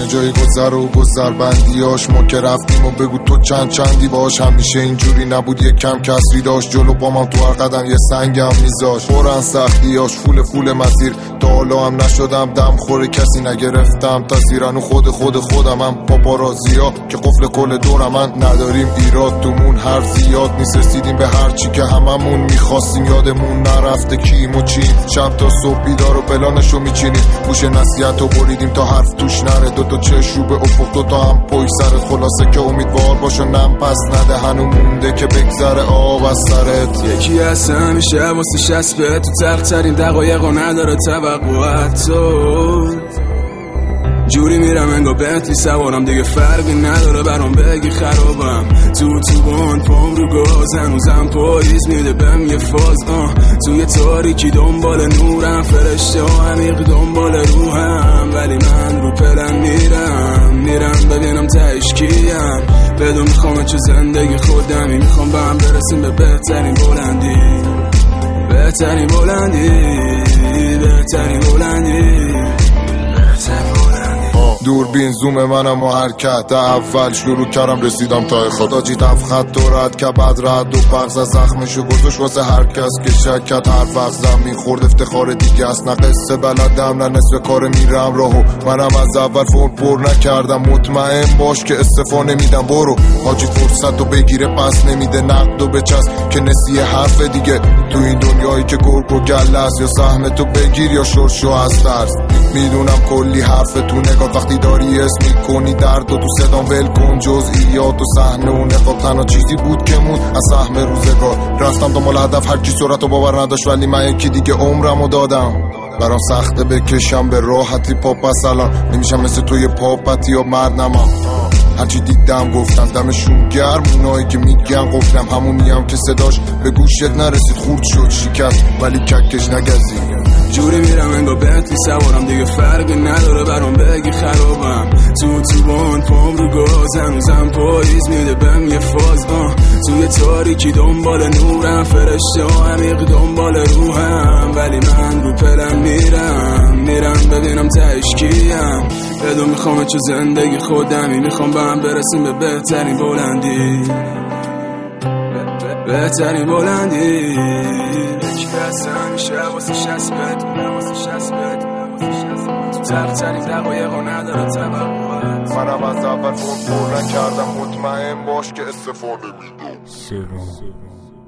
جای گذر و گذربندیاش ما که رفتیم و بگو تو چندی باش. همیشه اینجوری نبود، یک کم کسری داشت جلو با من، تو هر قدم یه سنگم میذاش. پرن سختیاش فول مسیر، تا حالا هم نشدم دم خوره کسی نگرفتم تاثیرن خودم هم پاپارازیا که قفل کل دورم من. نداریم ایراد تومون هر زیاد نیست، رسیدیم به هر چی که هممون میخواستیم. یادمون نرفته کیم و چیم، شب تا صبح بیدار و پلانشو میچینیم. گوش نصیحتو بریدیم تا حرف توش نره، دوتا چشم رو به افق، دوتا هم پای سرت. خلاصه که امیدوار باش و نم پس نده، هنو مونده که بگذره آب از سرت. یکی هست همیشه واسه شسبه، تو تخترین دقایق و نداره توقعات. تو جوری میرم انگار بنتلی سوارم، دیگه فرقی نداره برام بگی خرابم. تو بان پام رو گاز، هنوزم پاییز میده بهم یه فاز. توی تاریکی دنبال نورم، فرشته ها عمیق دنبال روحم. ولی من رو پلن میرم ببینم تهش کیم. بدون میخوام چه زندگی خودمی، میخوام به هم برسیم به بهترین بلندی. بهترین بلندی. دوربین زوم منم و حرکت اول شروع کردم، رسیدم تا خدا جی خط و رد که بعد رد و بغز از زخمشو گذاشت واسه هر کس که شکت. هر وقت زمین خورد افتخار دیگه است، نه قصه بلدم نه نصف کار میرم راهو. منم از اول فون پر نکردم، مطمئن باش که استفاده نمیدم. برو حاجی فرصت رو بگیره پس نمیده، نقد و بچست که نسیه حرف دیگه. تو این دنیایی که گرگ و گله است، یا سهم تو بگیر یا شرشو از ترس. میدونم کلی حرف تو نگاه، وقتی داری اسم میکنی درد و تو صدام ول کن جزئیات و صحنه و نقاب. تنها چیزی بود که مون از سهم روزگار، رفتم دنبال هدف هر کی سرعت و باور نداشت، ولی من یکی دیگه عمرمو دادم. برام سخته بکشم به راحتی پاپ از الان، نمیشم مثل توی پاپتی یا مردمم. هرچی دیدم گفتم دمشون گرم، اونایی که میگن قفلم همونیم که صداش به گوشت نرسید، خورد شد شکست ولی ککش نگزید. جوری میرم انگار بنتلی سوارم، دیگه فرقی نداره برام بگی خرابم. تو بان پام رو گاز، هنوزم پاییز میده بهم یه فاز. توی تاریکی دنبال نورم، فرشته ها عمیق دنبال روحم. ولی من رو پلن میرم ببینم تهش کیم. بدون میخوام چه زندگی خودمی، میخوام به هم برسیم به بهترین بلندی. بهترین بلندی. یکی هست همیشه واسه شسبت، تو تخترین دقایق و نداره توقعات. منم از اول فون پر نکردم، مطمئن باش که استفاده میدم.